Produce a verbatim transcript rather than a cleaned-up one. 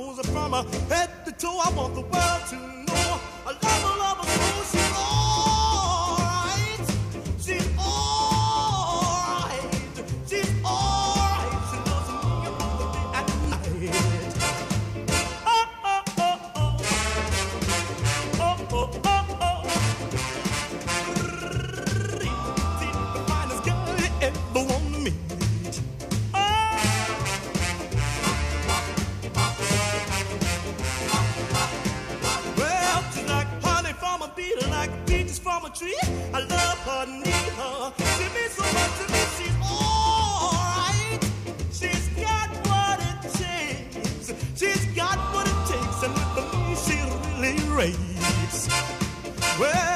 toes, from her head to toe. I want the world to know. I love her, love her, so she's alright. She's alright. She's alright. She loves me about the day and night. Oh, oh, oh, oh. Oh, oh, oh, oh. She's the finest girl you ever want to meet. Like peaches from a tree, I love her, need her. She means so much to me. She's alright. She's got what it takes. She's got what it takes, and with me she really raves. Well.